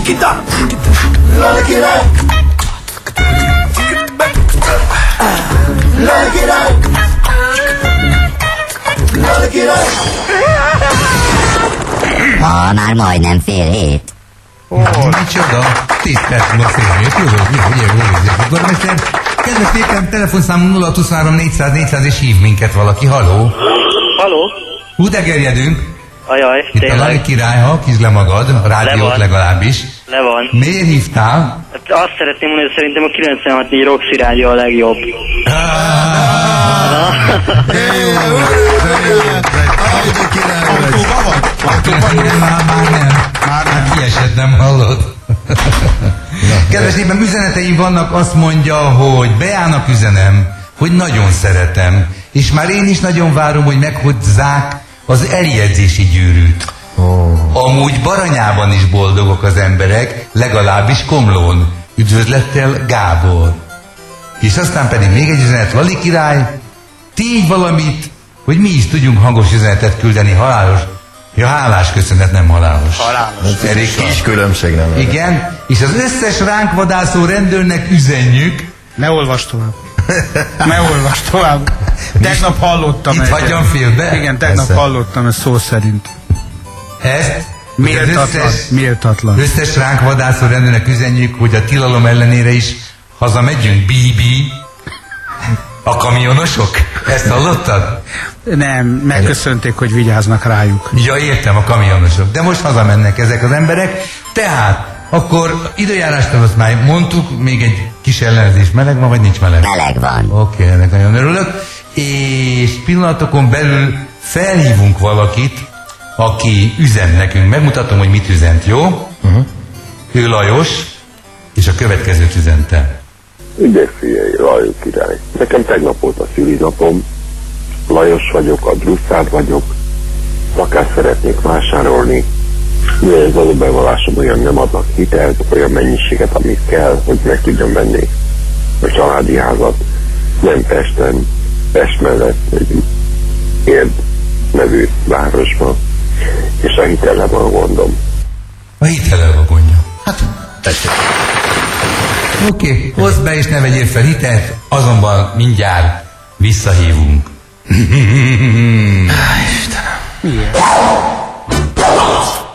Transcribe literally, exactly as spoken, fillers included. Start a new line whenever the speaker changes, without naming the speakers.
Nikita! Lali király! Lali király! Lali király!
Ha már majdnem fél hét.
Ó, micsoda? Tíz perc múlva fél hét. Jó, jó, jó, jó. Gormester, kedves szépen, telefonszámunk nulla huszonhárom négyszáz négyszáz és hív minket valaki. Haló?
Haló?
Hú, de gerjedünk.
Ajaj,
Itt
tényleg.
a Lali király, ha kizd le magad, a rádiót
van.
legalábbis.
Le van.
Miért hívtál?
Hát azt szeretném mondani, hogy szerintem a kilencvenhat négy Roxy rádió a legjobb.
Nem, már, már nem. Már kiesett, nem hallod? Kedves népem, üzeneteim vannak, azt mondja, hogy Beának üzenem, hogy nagyon szeretem, és már én is nagyon várom, hogy meghozzák az eljegyzési gyűrűt. Oh. Amúgy Baranyában is boldogok az emberek, legalábbis Komlón. Üdvözlettel, Gábor. És aztán pedig még egy üzenet, Lali király, tégy valamit, hogy mi is tudjunk hangos üzenetet küldeni, halálos. Ja, hálás köszönet, nem halálos.
Halálos.
Elég
Kis különbség nem.
igen, és az összes ránk vadászó rendőrnek üzenjük.
Ne olvasd tovább. Ne olvasd tovább. Tegnap hallottam.
Itt hagyjam félbe?
Igen, tegnap
Persze.
hallottam ezt szó szerint.
Ezt?
Méltatlan. Méltatlan.
Összes ránk vadászó rendőrnek üzenjük, hogy a tilalom ellenére is hazamegyünk. Bibi. A kamionosok? Ezt hallottad?
Nem, megköszönték, hogy vigyáznak rájuk.
Ja, értem, a kamionosok. De most hazamennek ezek az emberek. Tehát, akkor időjárástól azt már mondtuk, még egy kis ellenőrzés. Meleg van, vagy nincs meleg?
Meleg van.
Oké, okay, ennek nagyon örülök. És pillanatokon belül felhívunk valakit, aki üzen nekünk. Megmutatom, hogy mit üzent, jó? Uh-huh. Ő Lajos, és a következőt üzente.
Ügyes figyelj, Lajos király. Nekem tegnap volt a szülinapom, Lajos vagyok, a Drusszárd vagyok, lakást szeretnék vásárolni, mivel az adóbevallásom olyan nem adnak hitelt, olyan mennyiséget, amit kell, hogy meg tudjam venni a családi házat, nem Pesten, Pest mellett egy Érd nevű városban, és a hitellel van a gondom.
A hitellel a gondja.
Hát, tessék.
Oké, okay, hozd be és ne vegyél fel hitelt, azonban mindjárt visszahívunk.
Istenem.
Miért?